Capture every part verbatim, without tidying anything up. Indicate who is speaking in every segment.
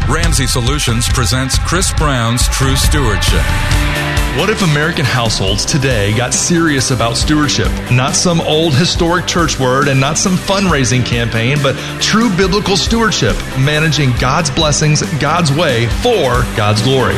Speaker 1: Ramsey Solutions presents Chris Brown's True Stewardship.
Speaker 2: What if American households today got serious about stewardship? Not some old historic church word and not some fundraising campaign, but true biblical stewardship, managing God's blessings God's way for God's glory.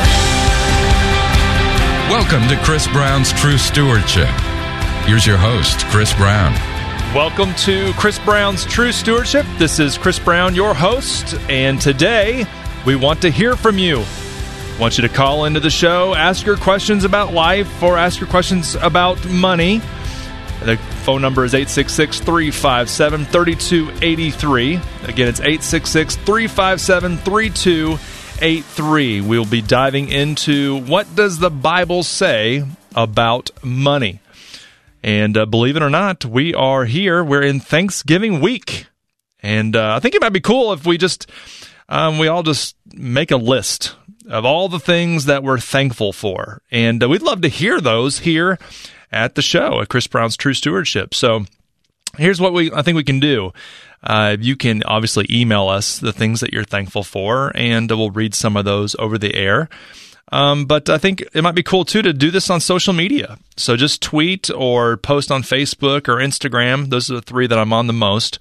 Speaker 1: Welcome to Chris Brown's True Stewardship. Here's your host, Chris Brown.
Speaker 3: Welcome to Chris Brown's True Stewardship. This is Chris Brown, your host, and today we want to hear from you. I want you to call into the show, ask your questions about life, or ask your questions about money. The phone number is eight six six, three five seven, three two eight three. Again, it's eight six six, three five seven, three two eight three. We'll be diving into what does the Bible say about money. And uh, believe it or not, we are here. We're in Thanksgiving week. And uh, I think it might be cool if we just, um, we all just make a list of all the things that we're thankful for. And uh, we'd love to hear those here at the show at Chris Brown's True Stewardship. So here's what we I think we can do. Uh, you can obviously email us the things that you're thankful for, and uh, we'll read some of those over the air. Um, but I think it might be cool, too, to do this on social media. So just tweet or post on Facebook or Instagram. Those are the three that I'm on the most.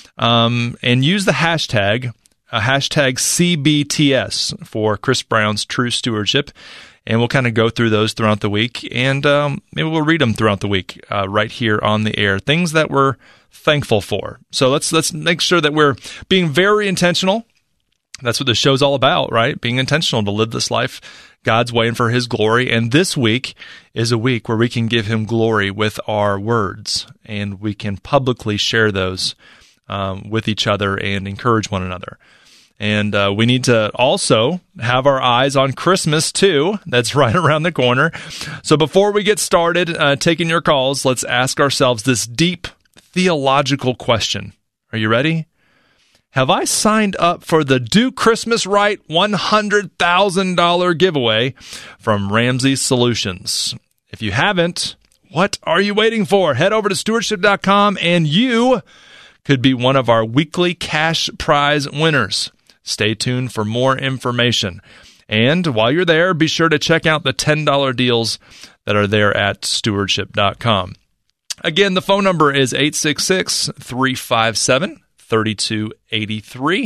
Speaker 3: Um, and use the hashtag, uh, hashtag C B T S for Chris Brown's True Stewardship. And we'll kind of go through those throughout the week. And um, maybe we'll read them throughout the week uh, right here on the air. Things that we're thankful for. So let's let's make sure that we're being very intentional. That's what the show's all about, right? Being intentional to live this life God's way and for His glory. And this week is a week where we can give Him glory with our words, and we can publicly share those um, with each other and encourage one another. And uh, we need to also have our eyes on Christmas, too. That's right around the corner. So before we get started uh, taking your calls, let's ask ourselves this deep theological question. Are you ready? Have I signed up for the Do Christmas Right one hundred thousand dollars giveaway from Ramsey Solutions? If you haven't, what are you waiting for? Head over to stewardship dot com and you could be one of our weekly cash prize winners. Stay tuned for more information. And while you're there, be sure to check out the ten dollars deals that are there at stewardship dot com. Again, the phone number is eight six six, three five seven, three two eight three.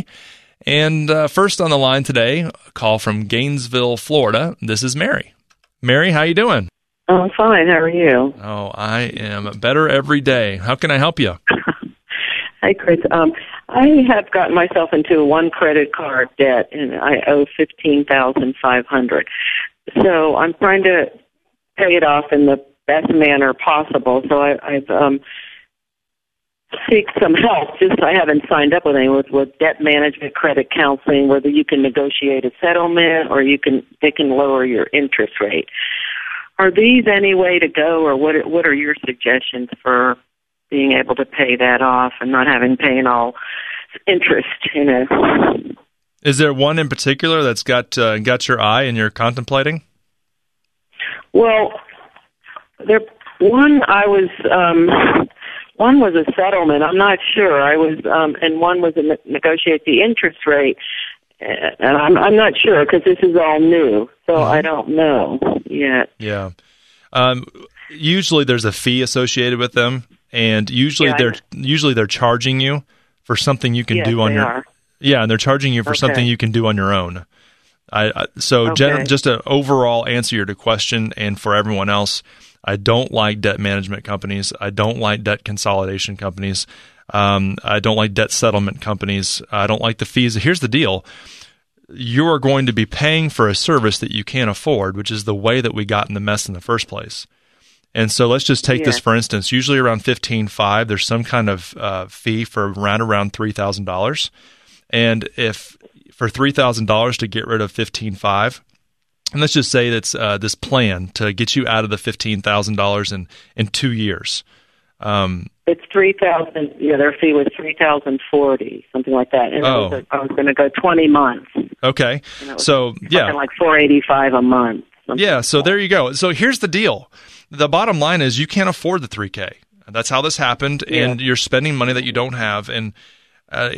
Speaker 3: And uh, first on the line today, a call from Gainesville, Florida. This is Mary. Mary, how you doing?
Speaker 4: Oh, I'm fine. How are you?
Speaker 3: Oh, I am better every day. How can I help you?
Speaker 4: Hi, Chris. Um, I have gotten myself into one credit card debt, and I owe fifteen thousand five hundred dollars. So I'm trying to pay it off in the best manner possible. So I, I've um, seek some help. Just I haven't signed up with anyone with, with debt management, credit counseling, whether you can negotiate a settlement or you can they can lower your interest rate. Are these any way to go, or what? What are your suggestions for being able to pay that off and not having paying all interest? You know.
Speaker 3: Is there one in particular that's got uh, got your eye and you're contemplating?
Speaker 4: Well, there one I was. Um, One was a settlement. I'm not sure. I was, um, and one was a ne- negotiate the interest rate, and I'm I'm not sure because this is all new, so mm-hmm. I don't know yet.
Speaker 3: Yeah. Um, usually there's a fee associated with them, and usually
Speaker 4: yeah,
Speaker 3: they're usually they're charging you for something you can
Speaker 4: yes,
Speaker 3: do on
Speaker 4: they
Speaker 3: your.
Speaker 4: Are.
Speaker 3: Yeah, and they're charging you for
Speaker 4: okay.
Speaker 3: something you can do on your own. I, I so
Speaker 4: okay.
Speaker 3: gen- just an overall answer to your question, and for everyone else. I don't like debt management companies. I don't like debt consolidation companies. Um, I don't like debt settlement companies. I don't like the fees. Here's the deal. You are going to be paying for a service that you can't afford, which is the way that we got in the mess in the first place. And so let's just take yeah. this for instance. Usually around fifteen thousand five hundred dollars, there's some kind of uh, fee for around around three thousand dollars. And if for three thousand dollars to get rid of fifteen thousand five hundred dollars, and let's just say that's uh, this plan to get you out of the fifteen thousand dollars in, in two years. Um,
Speaker 4: it's three thousand dollars. Yeah, their fee was three thousand forty dollars, something like that. And
Speaker 3: oh.
Speaker 4: I was, I was going to go twenty months.
Speaker 3: Okay. So, yeah.
Speaker 4: like four hundred eighty-five dollars a month.
Speaker 3: Yeah, so there you go. So here's the deal. The bottom line is you can't afford the three K. That's how this happened,
Speaker 4: yeah.
Speaker 3: and you're spending money that you don't have. And uh,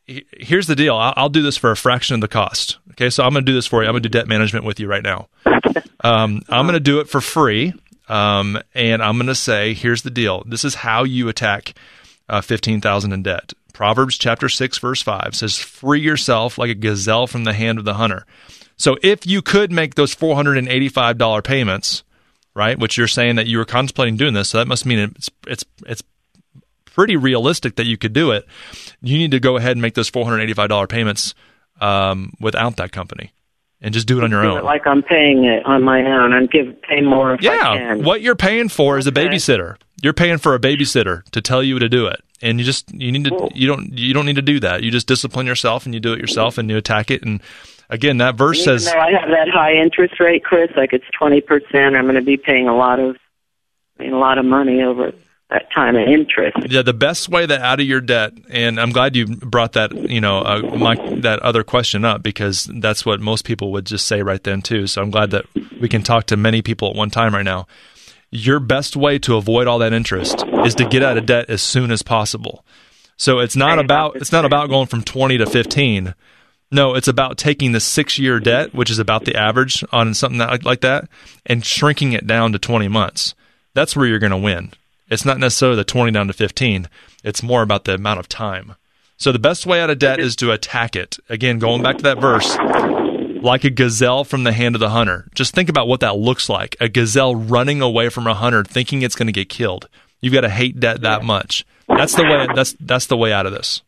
Speaker 3: here's the deal. I'll, I'll do this for a fraction of the cost. Okay, so I'm going to do this for you. I'm going to do debt management with you right now. Um, I'm going to do it for free, um, and I'm going to say, here's the deal. This is how you attack uh, fifteen thousand dollars in debt. Proverbs chapter six, verse five says, free yourself like a gazelle from the hand of the hunter. So if you could make those four hundred eighty-five dollars payments, right, which you're saying that you were contemplating doing this, so that must mean it's it's it's pretty realistic that you could do it. You need to go ahead and make those four hundred eighty-five dollars payments um, without that company and just do it on your
Speaker 4: do
Speaker 3: own.
Speaker 4: It like I'm paying it on my own and give pay more if
Speaker 3: yeah,
Speaker 4: I can.
Speaker 3: What you're paying for is a
Speaker 4: Okay.
Speaker 3: babysitter. You're paying for a babysitter to tell you to do it. And you just you need to
Speaker 4: Cool.
Speaker 3: you don't you don't need to do that. You just discipline yourself and you do it yourself and you attack it. And again, that verse
Speaker 4: Even
Speaker 3: says
Speaker 4: though I have that high interest rate, Chris, like it's twenty percent, I'm going to be paying a lot of I mean, a lot of money over that time of interest.
Speaker 3: yeah, the best way that out of your debt, and I'm glad you brought that, you know, uh, my, that other question up because that's what most people would just say right then too. So I'm glad that we can talk to many people at one time right now. Your best way to avoid all that interest is to get out of debt as soon as possible. So it's not about it's not about going from twenty to fifteen. No, it's about taking the six-year debt, which is about the average on something that, like that, and shrinking it down to twenty months. That's where you're going to win. It's not necessarily the twenty down to fifteen. It's more about the amount of time. So the best way out of debt is to attack it. Again, going back to that verse, like a gazelle from the hand of the hunter. Just think about what that looks like. A gazelle running away from a hunter thinking it's going to get killed. You've got to hate debt that much. That's the way that's that's the way out of this.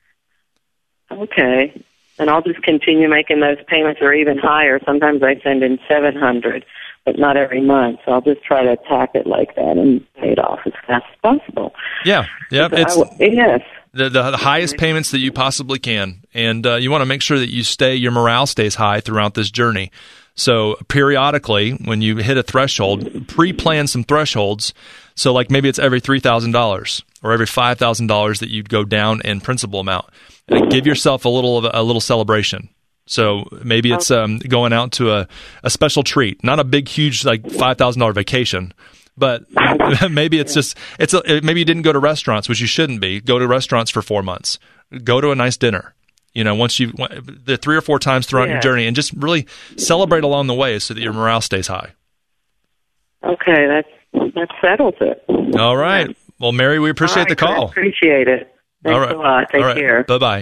Speaker 4: Okay. And I'll just continue making those payments or even higher. Sometimes I send in seven hundred, but not every month. So I'll just try to attack it like that and pay it off as fast as possible.
Speaker 3: Yeah. Yeah, it's
Speaker 4: I, yes.
Speaker 3: The, the the highest payments that you possibly can, and uh, you want to make sure that you stay your morale stays high throughout this journey. So periodically, when you hit a threshold, pre-plan some thresholds. So like maybe it's every three thousand dollars or every five thousand dollars that you'd go down in principal amount, and give yourself a little of a, a little celebration. So maybe it's um, going out to a, a special treat, not a big, huge like five thousand dollars vacation. But maybe it's just it's a, maybe you didn't go to restaurants, which you shouldn't be. Go to restaurants for four months. Go to a nice dinner. You know, once you the three or four times throughout
Speaker 4: yeah.
Speaker 3: your journey, and just really celebrate along the way so that your morale stays high.
Speaker 4: Okay, that that settles it.
Speaker 3: All right. Well, Mary, we appreciate
Speaker 4: All right,
Speaker 3: the call.
Speaker 4: Chris, appreciate it. Thanks
Speaker 3: All right.
Speaker 4: a lot. Take
Speaker 3: All right.
Speaker 4: care.
Speaker 3: Bye bye.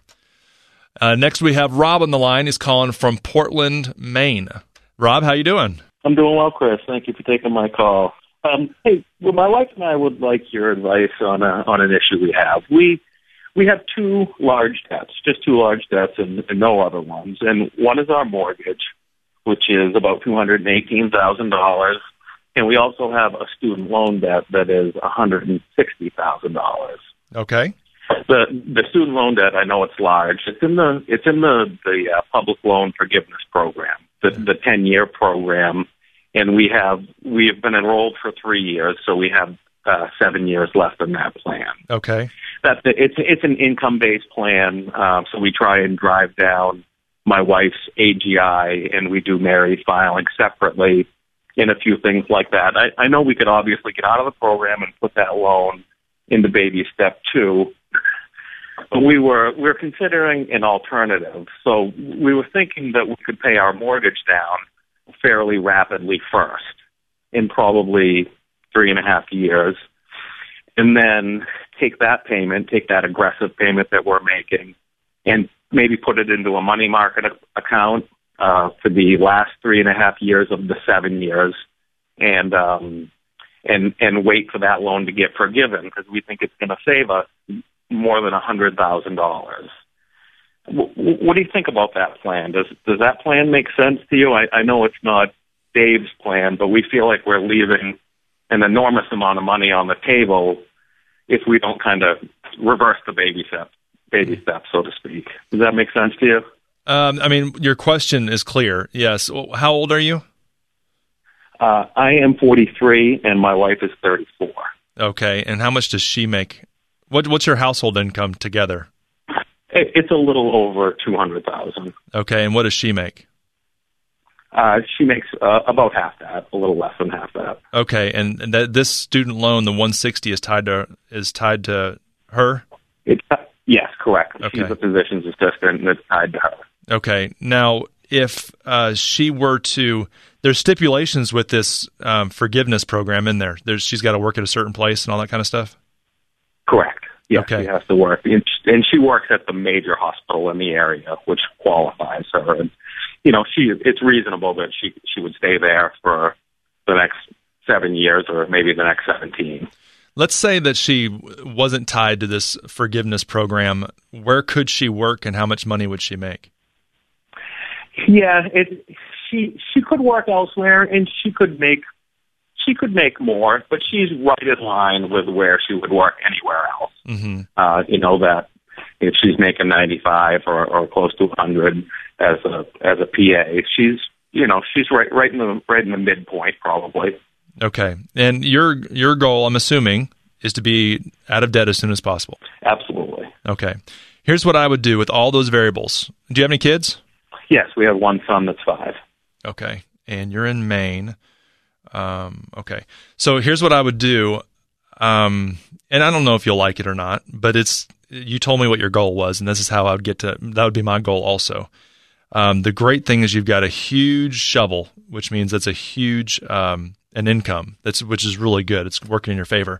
Speaker 3: Uh, next, we have Rob on the line. He's calling from Portland, Maine. Rob, how you doing?
Speaker 5: I'm doing well, Chris. Thank you for taking my call. Um, hey, well, my wife and I would like your advice on a, on an issue we have. We we have two large debts, just two large debts, and, and no other ones. And one is our mortgage, which is about two hundred and eighteen thousand dollars, and we also have a student loan debt that is one hundred and sixty thousand dollars.
Speaker 3: Okay.
Speaker 5: The the student loan debt, I know it's large. It's in the it's in the the uh, public loan forgiveness program, the the ten year program. And we have we have been enrolled for three years, so we have uh, seven years left in that plan.
Speaker 3: Okay.
Speaker 5: That's the, it's it's an income based plan, uh, so we try and drive down my wife's A G I, and we do married filing separately, and a few things like that. I, I know we could obviously get out of the program and put that loan into baby step two, but we were we were considering an alternative. So we were thinking that we could pay our mortgage down fairly rapidly first, in probably three and a half years, and then take that payment, take that aggressive payment that we're making, and maybe put it into a money market account uh, for the last three and a half years of the seven years, and um, and and wait for that loan to get forgiven, because we think it's going to save us more than a hundred thousand dollars. What do you think about that plan? Does does that plan make sense to you? I, I know it's not Dave's plan, but we feel like we're leaving an enormous amount of money on the table if we don't kind of reverse the baby step, baby step, so to speak. Does that make sense to you?
Speaker 3: Um, I mean, your question is clear. Yes. How old are you?
Speaker 5: Uh, I am forty-three, and my wife is thirty-four.
Speaker 3: Okay. And how much does she make? What What's your household income together?
Speaker 5: It's a little over two hundred thousand dollars.
Speaker 3: Okay, and what does she make?
Speaker 5: Uh, she makes uh, about half that, a little less than half that.
Speaker 3: Okay, and, and that this student loan, the one hundred sixty, is tied to is tied to her.
Speaker 5: It's Yes, correct.
Speaker 3: Okay.
Speaker 5: She's a physician's assistant, and it's tied to her.
Speaker 3: Okay. Now, if uh, she were to, there's stipulations with this um, forgiveness program in there. There's, she's got to work at a certain place and all that kind of stuff?
Speaker 5: Correct. Yes,
Speaker 3: Okay.
Speaker 5: she has to work. And and she works at the major hospital in the area, which qualifies her. And, you know, she it's reasonable that she, she would stay there for the next seven years or maybe the next seventeen.
Speaker 3: Let's say that she wasn't tied to this forgiveness program. Where could she work and how much money would she make?
Speaker 5: Yeah, it, she she could work elsewhere, and she could make she could make more, but she's right in line with where she would work anywhere else.
Speaker 3: Mm-hmm.
Speaker 5: Uh, you know that if she's making ninety-five or, or close to one hundred as a as a P A, she's you know she's right right in the right in the midpoint probably.
Speaker 3: Okay, and your your goal, I'm assuming, is to be out of debt as soon as possible.
Speaker 5: Absolutely.
Speaker 3: Okay, here's what I would do with all those variables. Do you have any kids?
Speaker 5: Yes, we have one son that's five.
Speaker 3: Okay, and you're in Maine. Um, okay, so here's what I would do, um, and I don't know if you'll like it or not, but it's you told me what your goal was, and this is how I would get to. That would be my goal also. Um, the great thing is you've got a huge shovel, which means that's a huge um, an income. That's which is really good. It's working in your favor.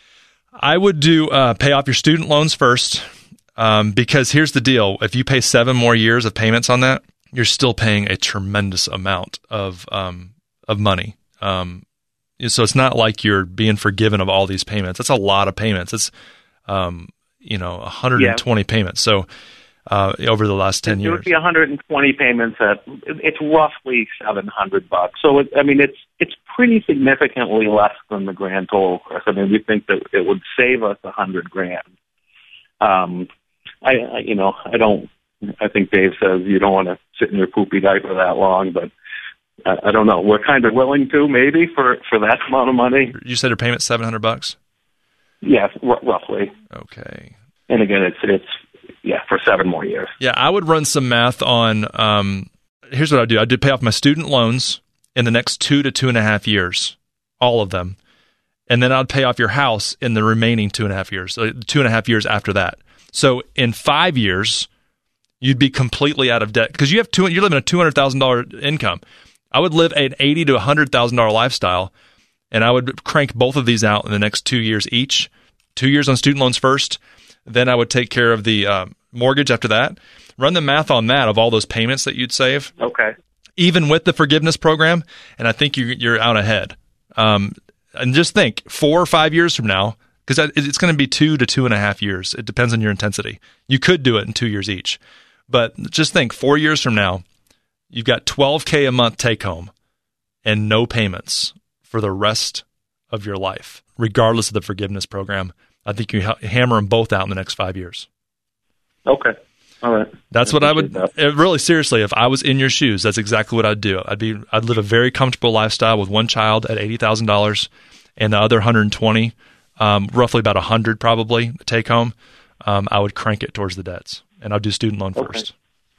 Speaker 3: I would do uh, pay off your student loans first, um, because here's the deal: if you pay seven more years of payments on that, you're still paying a tremendous amount of um, of money. Um, so it's not like you're being forgiven of all these payments. That's a lot of payments. It's um, you know one hundred twenty yeah. payments. So uh, over the last ten
Speaker 5: it
Speaker 3: years,
Speaker 5: would be one hundred twenty payments. At it's roughly seven hundred bucks. So it, I mean, it's it's pretty significantly less than the grand total. Chris. I mean, we think that it would save us a hundred grand. Um, I, I you know I don't. I think Dave says you don't want to sit in your poopy diaper that long, but I, I don't know. We're kind of willing to maybe for, for that amount of money.
Speaker 3: You said your payment's seven hundred bucks.
Speaker 5: Yes, r- roughly.
Speaker 3: Okay.
Speaker 5: And again, it's it's yeah for seven more years.
Speaker 3: Yeah, I would run some math on. Um, here's what I do: I do pay off my student loans in the next two to two and a half years, all of them, and then I'd pay off your house in the remaining two and a half years, uh, two and a half years after that. So in five years, you'd be completely out of debt because you have two. You're living a two hundred thousand dollar income. I would live an eighty to a hundred thousand dollar lifestyle, and I would crank both of these out in the next two years each. Two years on student loans first, then I would take care of the uh, mortgage after that. Run the math on that of all those payments that you'd save.
Speaker 5: Okay.
Speaker 3: Even with the forgiveness program, and I think you, you're out ahead. Um, and just think, four or five years from now, because it's going to be two to two and a half years. It depends on your intensity. You could do it in two years each. But just think, four years from now, you've got twelve K a month take home and no payments for the rest of your life, regardless of the forgiveness program. I think you ha- hammer them both out in the next five years.
Speaker 5: Okay. All right.
Speaker 3: That's
Speaker 5: I
Speaker 3: what I would,
Speaker 5: that.
Speaker 3: really seriously, if I was in your shoes, that's exactly what I'd do. I'd be, I'd live a very comfortable lifestyle with one child at eighty thousand dollars and the other one hundred twenty, um, roughly about one hundred probably take home. Um, I would crank it towards the debts. And I'll do student loan
Speaker 5: okay.
Speaker 3: first.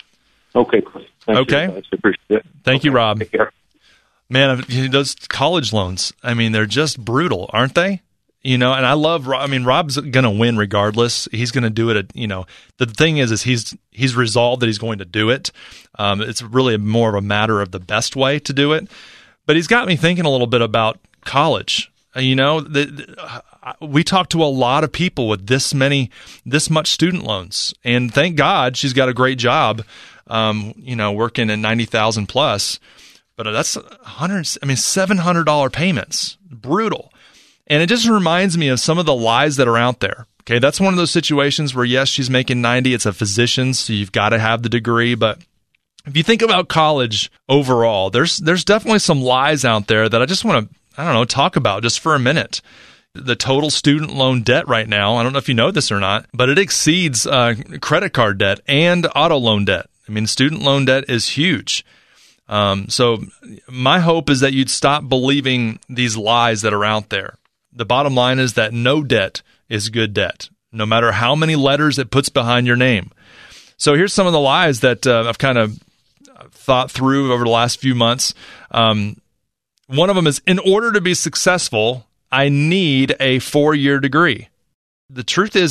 Speaker 5: Okay, Chris. Thank
Speaker 3: okay.
Speaker 5: You. I appreciate it.
Speaker 3: Thank
Speaker 5: okay.
Speaker 3: you, Rob.
Speaker 5: Take care.
Speaker 3: Man, those college loans, I mean, they're just brutal, aren't they? You know, and I love, I mean, Rob's going to win regardless. He's going to do it. At, you know, the thing is, is he's, he's resolved that he's going to do it. Um, it's really more of a matter of the best way to do it. But he's got me thinking a little bit about college. You know, the, the, we talk to a lot of people with this many, this much student loans, and thank God she's got a great job, um, you know, working at ninety thousand plus, but that's hundred, I mean, seven hundred dollar payments, brutal. And it just reminds me of some of the lies that are out there. Okay. That's one of those situations where, yes, she's making ninety. It's a physician, so you've got to have the degree. But if you think about college overall, there's, there's definitely some lies out there that I just want to, I don't know, talk about just for a minute. The total student loan debt right now, I don't know if you know this or not, but it exceeds uh, credit card debt and auto loan debt. I mean, student loan debt is huge. Um, so my hope is that you'd stop believing these lies that are out there. The bottom line is that no debt is good debt, no matter how many letters it puts behind your name. So here's some of the lies that uh, I've kind of thought through over the last few months. Um, One of them is, in order to be successful, I need a four-year degree. The truth is that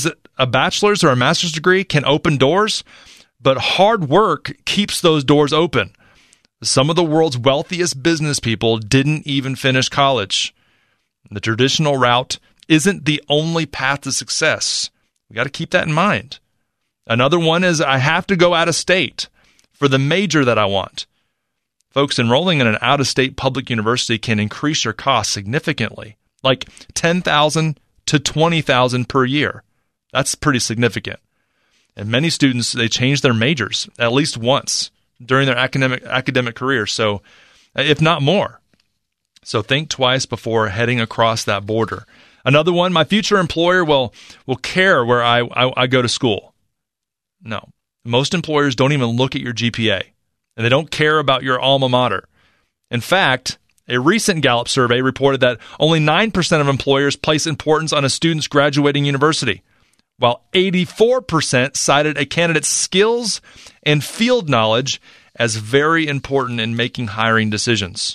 Speaker 3: A bachelor's or a master's degree can open doors, but hard work keeps those doors open. Some of the world's wealthiest business people didn't even finish college. The traditional route isn't the only path to success. We got to keep that in mind. Another one is I have to go out of state for the major that I want. Folks, enrolling in an out-of-state public university can increase your costs significantly, like ten thousand dollars to twenty thousand dollars per year. That's pretty significant. And many students, they change their majors at least once during their academic academic career, so if not more. So think twice before heading across that border. Another one, my future employer will will care where I, I, I go to school. No, most employers don't even look at your G P A, and they don't care about your alma mater. In fact, a recent Gallup survey reported that only nine percent of employers place importance on a student's graduating university, while eighty-four percent cited a candidate's skills and field knowledge as very important in making hiring decisions.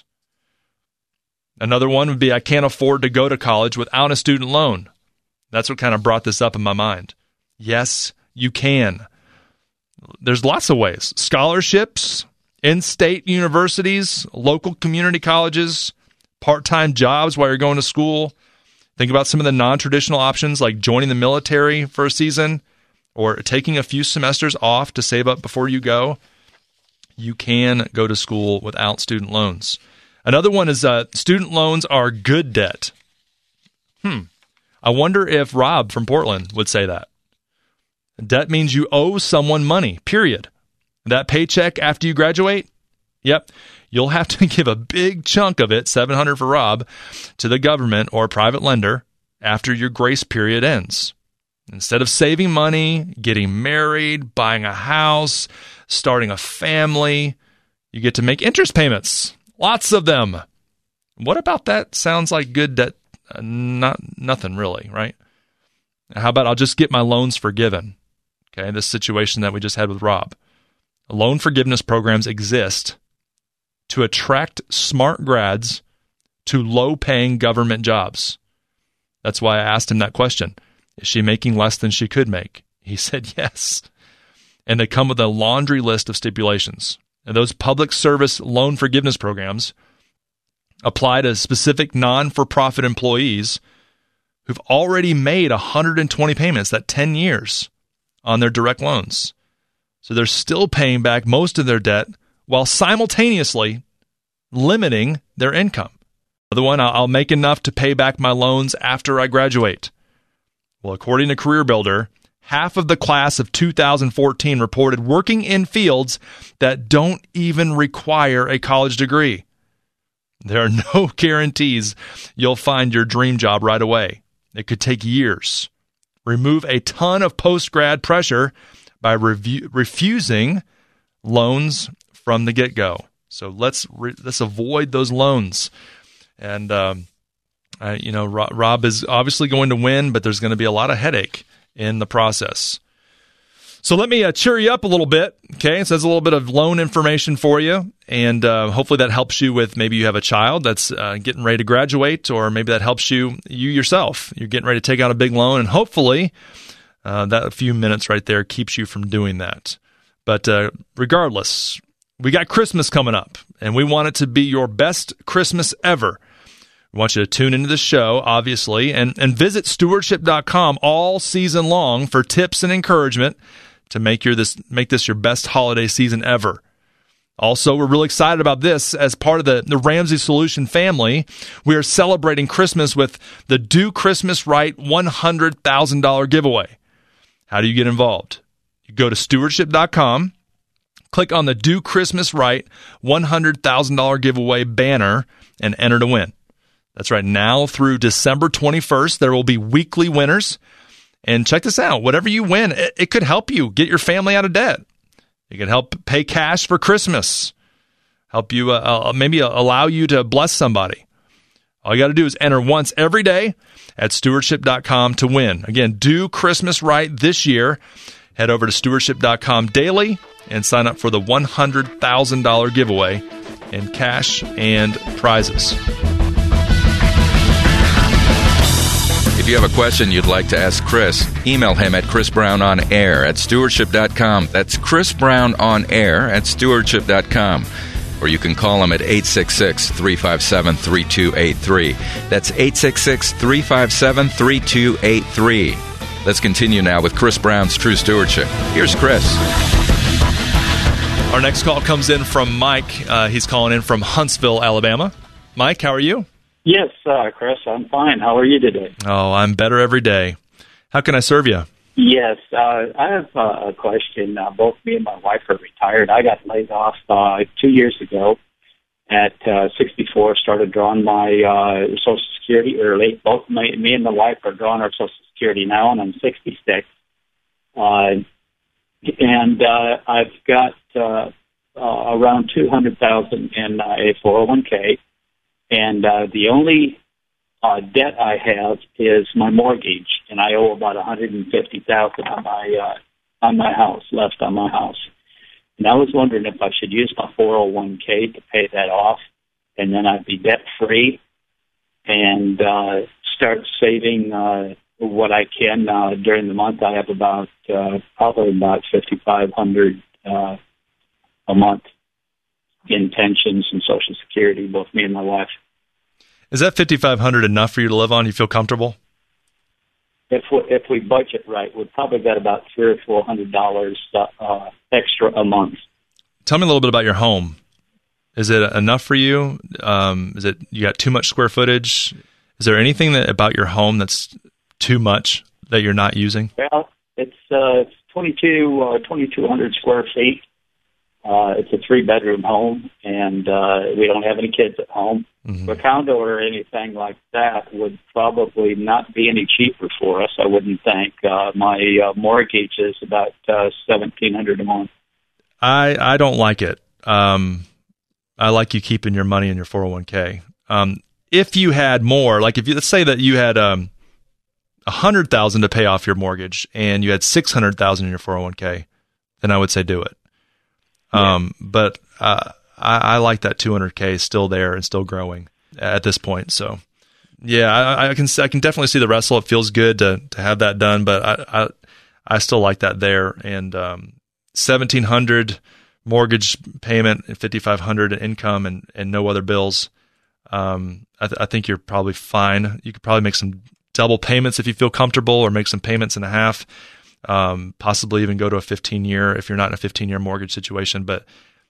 Speaker 3: Another one would be, I can't afford to go to college without a student loan. That's what kind of brought this up in my mind. Yes, you can. There's lots of ways. Scholarships, in-state universities, local community colleges, part-time jobs while you're going to school. Think about some of the non-traditional options like joining the military for a season or taking a few semesters off to save up before you go. You can go to school without student loans. Another one is uh, student loans are good debt. Hmm. I wonder if Rob from Portland would say that. Debt means you owe someone money, period. That paycheck after you graduate, yep, you'll have to give a big chunk of it, seven hundred dollars for Rob, to the government or a private lender after your grace period ends. Instead of saving money, getting married, buying a house, starting a family, you get to make interest payments. Lots of them. What about that? Sounds like good debt. Uh, not nothing really, right? How about I'll just get my loans forgiven? Okay, this situation that we just had with Rob. Loan forgiveness programs exist to attract smart grads to low-paying government jobs. That's why I asked him that question. Is she making less than she could make? He said yes. And they come with a laundry list of stipulations. And those public service loan forgiveness programs apply to specific non-for-profit employees who've already made one hundred twenty payments, that ten years, on their direct loans. So they're still paying back most of their debt while simultaneously limiting their income. Another one, I'll make enough to pay back my loans after I graduate. Well, according to CareerBuilder, half of the class of two thousand fourteen reported working in fields that don't even require a college degree. There are no guarantees you'll find your dream job right away. It could take years. Remove a ton of post-grad pressure by review, refusing loans from the get-go. So let's re, let's avoid those loans. And um, uh, you know, Rob, Rob is obviously going to win, but there's going to be a lot of headache in the process. So let me uh, cheer you up a little bit. Okay, it says a little bit of loan information for you, and uh, hopefully that helps you with maybe you have a child that's uh, getting ready to graduate, or maybe that helps you you yourself. You're getting ready to take out a big loan, and hopefully uh, that a few minutes right there keeps you from doing that. But uh, regardless, we got Christmas coming up, and we want it to be your best Christmas ever. We want you to tune into the show, obviously, and, and visit stewardship dot com all season long for tips and encouragement to make your this make this your best holiday season ever. Also, we're really excited about this. As part of the, the Ramsey Solution family, we are celebrating Christmas with the Do Christmas Right one hundred thousand dollars giveaway. How do you get involved? You go to stewardship dot com, click on the Do Christmas Right one hundred thousand dollars giveaway banner, and enter to win. That's right. Now through December twenty-first, there will be weekly winners. And check this out. Whatever you win, it, it could help you get your family out of debt. It can help pay cash for Christmas. Help you, uh, uh, maybe allow you to bless somebody. All you got to do is enter once every day at stewardship dot com to win. Again, do Christmas right this year. Head over to stewardship dot com daily and sign up for the one hundred thousand dollars giveaway in cash and prizes.
Speaker 1: If If you have a question you'd like to ask Chris, email him at chrisbrownonair at stewardship dot com. That's chrisbrownonair at stewardship dot com. Or you can call him at eight six six, three five seven, three two eight three. That's eight six six, three five seven, three two eight three. Let's continue now with Chris Brown's True Stewardship. Here's Chris.
Speaker 3: Our next call comes in from Mike. Uh, he's calling in from Huntsville, Alabama. Mike, how are you?
Speaker 6: Yes, uh, Chris, I'm fine. How are you today?
Speaker 3: Oh, I'm better every day. How can I serve you?
Speaker 6: Yes, uh, I have uh, a question. Uh, both me and my wife are retired. I got laid off uh, two years ago at uh, sixty-four, started drawing my uh, Social Security early. Both my, me and my wife are drawing our Social Security now, and I'm sixty-six. Uh, and uh, I've got uh, uh, around two hundred thousand dollars in uh, a four oh one k. And uh, the only uh, debt I have is my mortgage, and I owe about one hundred fifty thousand dollars on my uh, on my house, left on my house. And I was wondering if I should use my four oh one k to pay that off, and then I'd be debt free, and uh, start saving uh, what I can uh, during the month. I have about uh, probably about fifty-five hundred dollars uh, a month in pensions and Social Security, both me and my wife.
Speaker 3: Is that fifty-five hundred dollars enough for you to live on? You feel comfortable?
Speaker 6: If we, if we budget right, we've probably got about three or four hundred dollars uh, extra a month.
Speaker 3: Tell me a little bit about your home. Is it enough for you? Um, is it you got too much square footage? Is there anything that about your home that's too much that you're not using?
Speaker 6: Well, it's uh, it's twenty-two uh, twenty-two hundred square feet. Uh, it's a three-bedroom home, and uh, we don't have any kids at home. Mm-hmm. A condo or anything like that would probably not be any cheaper for us, I wouldn't think. Uh, my uh, mortgage is about uh, seventeen hundred dollars a month.
Speaker 3: I, I don't like it. Um, I like you keeping your money in your four oh one k. Um, if you had more, like if you, let's say that you had um, one hundred thousand dollars to pay off your mortgage and you had six hundred thousand dollars in your four oh one k, then I would say do it. Yeah. Um, but uh, I, I like that two hundred k still there and still growing at this point. So, yeah, I, I can I can definitely see the wrestle. It feels good to to have that done, but I I, I still like that there. And um, seventeen hundred mortgage payment and fifty-five hundred income and, and no other bills. Um, I, th- I think you're probably fine. You could probably make some double payments if you feel comfortable, or make some payments and a half. Um, possibly even go to a fifteen year if you're not in a fifteen year mortgage situation. But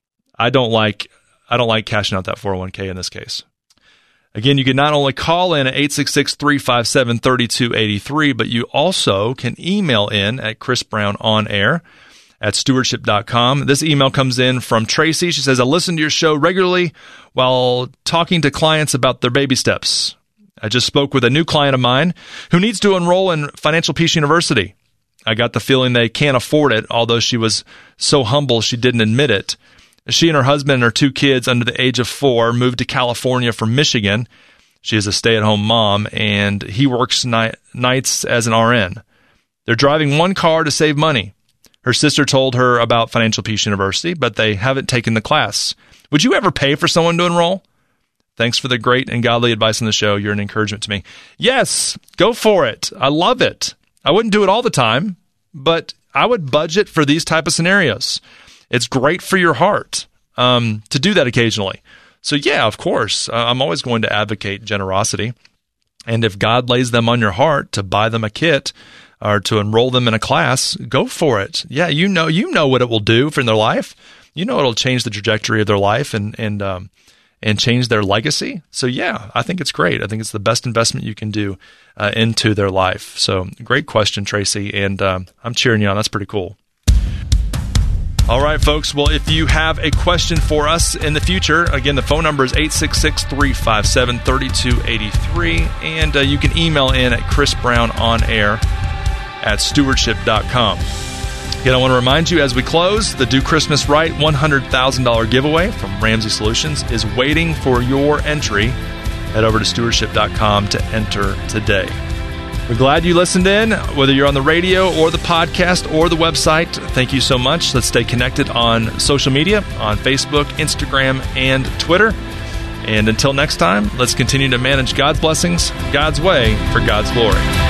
Speaker 3: I don't like I don't like cashing out that four oh one k in this case. Again, you can not only call in at eight six six, three five seven, three two eight three, but you also can email in at chrisbrownonair at stewardship dot com. This email comes in from Tracy. She says, I listen to your show regularly while talking to clients about their baby steps. I just spoke with a new client of mine who needs to enroll in Financial Peace University. I got the feeling they can't afford it, although she was so humble she didn't admit it. She and her husband and her two kids under the age of four moved to California from Michigan. She is a stay-at-home mom, and he works night, nights as an R N. They're driving one car to save money. Her sister told her about Financial Peace University, but they haven't taken the class. Would you ever pay for someone to enroll? Thanks for the great and godly advice on the show. You're an encouragement to me. Yes, go for it. I love it. I wouldn't do it all the time, but I would budget for these type of scenarios. It's great for your heart um, to do that occasionally. So yeah, of course, uh, I'm always going to advocate generosity. And if God lays them on your heart to buy them a kit or to enroll them in a class, go for it. Yeah, you know, you know what it will do for their life. You know it'll change the trajectory of their life and and um, and change their legacy. So yeah, I think it's great. I think it's the best investment you can do uh, into their life. So great question, Tracy, and um, I'm cheering you on. That's pretty cool. All right, folks. Well, if you have a question for us in the future, again, the phone number is eight six six, three five seven, three two eight three, and uh, you can email in at chrisbrownonair at stewardship dot com. Again, I want to remind you as we close, the Do Christmas Right one hundred thousand dollars giveaway from Ramsey Solutions is waiting for your entry. Head over to stewardship dot com to enter today. We're glad you listened in, whether you're on the radio or the podcast or the website. Thank you so much. Let's stay connected on social media, on Facebook, Instagram, and Twitter. And until next time, let's continue to manage God's blessings God's way for God's glory.